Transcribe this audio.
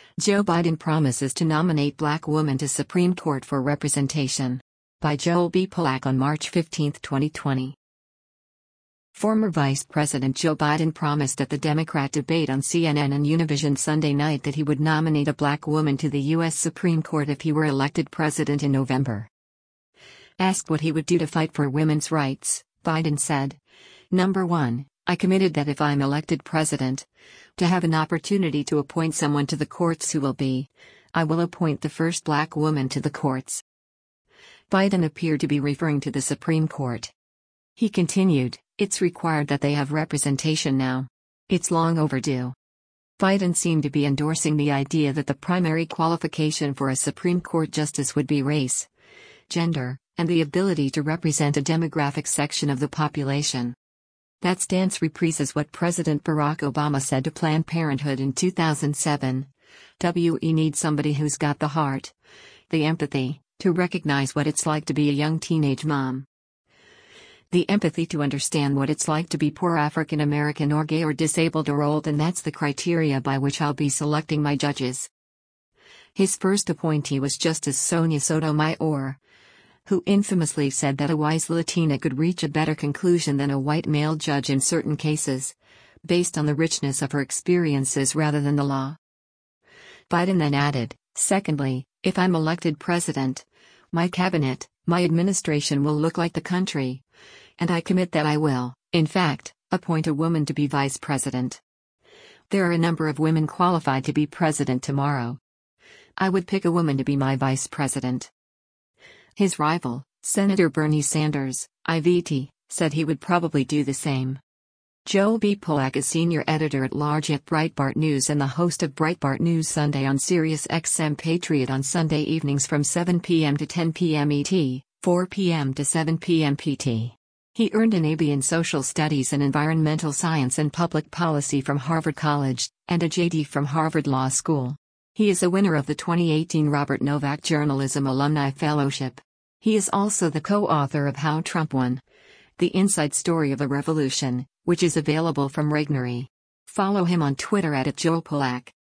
Joe Biden promises to nominate Black woman to Supreme Court for representation. By Joel B. Pollack on March 15, 2020. Former Vice President Joe Biden promised at the Democrat debate on CNN and Univision Sunday night that he would nominate a Black woman to the U.S. Supreme Court if he were elected president in November. Asked what he would do to fight for women's rights, Biden said, "Number one, I committed that if I'm elected president, to have an opportunity to appoint someone to the courts who will be, I will appoint the first Black woman to the courts." Biden appeared to be referring to the Supreme Court. He continued, "It's required that they have representation now. It's long overdue." Biden seemed to be endorsing the idea that the primary qualification for a Supreme Court justice would be race, gender, and the ability to represent a demographic section of the population. That stance reprises what President Barack Obama said to Planned Parenthood in 2007. "We need somebody who's got the heart, the empathy, to recognize what it's like to be a young teenage mom. The empathy to understand what it's like to be poor African American or gay or disabled or old, and that's the criteria by which I'll be selecting my judges." His first appointee was Justice Sonia Sotomayor, who infamously said that a wise Latina could reach a better conclusion than a white male judge in certain cases, based on the richness of her experiences rather than the law. Biden then added, "Secondly, if I'm elected president, my cabinet, my administration will look like the country. And I commit that I will, in fact, appoint a woman to be vice president. There are a number of women qualified to be president tomorrow. I would pick a woman to be my vice president." His rival, Senator Bernie Sanders, IVT, said he would probably do the same. Joel B. Pollack is senior editor-at-large at Breitbart News and the host of Breitbart News Sunday on Sirius XM Patriot on Sunday evenings from 7 p.m. to 10 p.m. ET, 4 p.m. to 7 p.m. PT. He earned an AB in Social Studies and Environmental Science and Public Policy from Harvard College, and a JD from Harvard Law School. He is a winner of the 2018 Robert Novak Journalism Alumni Fellowship. He is also the co-author of How Trump Won: The Inside Story of a Revolution, which is available from Regnery. Follow him on Twitter @JoelPollack.